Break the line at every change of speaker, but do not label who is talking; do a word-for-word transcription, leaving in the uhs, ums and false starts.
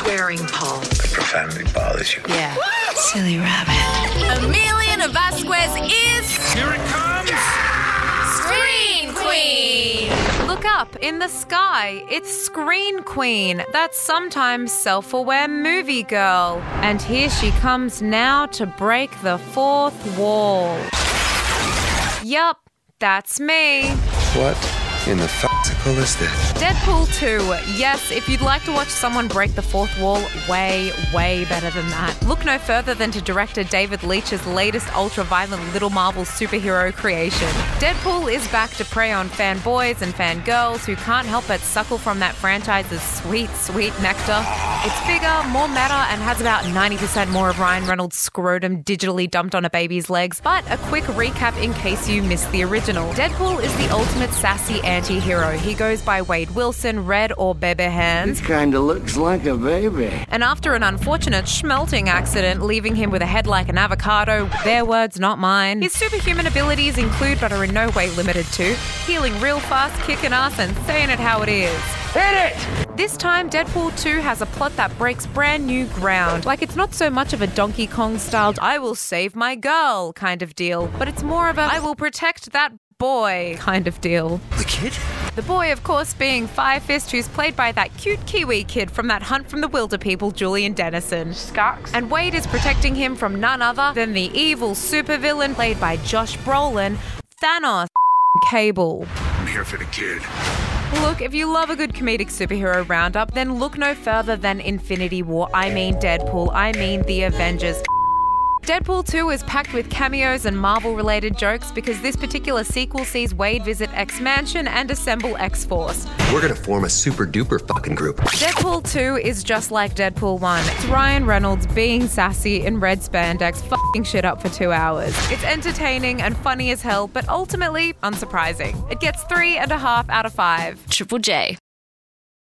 swearing, Paul?
The profanity bothers you.
Yeah.
Silly rabbit.
Amelia Vasquez is...
Here it comes!
Screen Queen!
Look up in the sky. It's Screen Queen, that sometimes self-aware movie girl. And here she comes now to break the fourth wall. Yup, that's me.
What in the f***icle is this?
Deadpool two. Yes, if you'd like to watch someone break the fourth wall, way, way better than that. Look no further than to director David Leitch's latest ultra-violent Little Marvel superhero creation. Deadpool is back to prey on fanboys and fangirls who can't help but suckle from that franchise's sweet, sweet nectar. It's bigger, more meta, and has about ninety percent more of Ryan Reynolds' scrotum digitally dumped on a baby's legs. But a quick recap in case you missed the original. Deadpool is the ultimate sassy anti-hero. He goes by Wade Wilson, Red or Bebe Hands.
It kinda looks like a baby.
And after an unfortunate schmelting accident, leaving him with a head like an avocado, their words, not mine, his superhuman abilities include, but are in no way limited to, healing real fast, kicking ass, and saying it how it is.
Hit it!
This time, Deadpool two has a plot that breaks brand new ground. Like, it's not so much of a Donkey Kong-styled, I will save my girl kind of deal, but it's more of a, I will protect that boy kind of deal.
The kid?
The boy, of course, being Fire Fist, who's played by that cute Kiwi kid from that Hunt from the Wilder People, Julian Dennison.
Skux.
And Wade is protecting him from none other than the evil supervillain played by Josh Brolin, Thanos Cable.
I'm here for the kid.
Look, if you love a good comedic superhero roundup, then look no further than Infinity War. I mean Deadpool. I mean The Avengers. Deadpool two is packed with cameos and Marvel-related jokes because this particular sequel sees Wade visit X-Mansion and assemble X-Force.
We're gonna form a super-duper fucking group.
Deadpool two is just like Deadpool one. It's Ryan Reynolds being sassy in red spandex, fucking shit up for two hours. It's entertaining and funny as hell, but ultimately unsurprising. It gets three and a half out of five.
Triple J.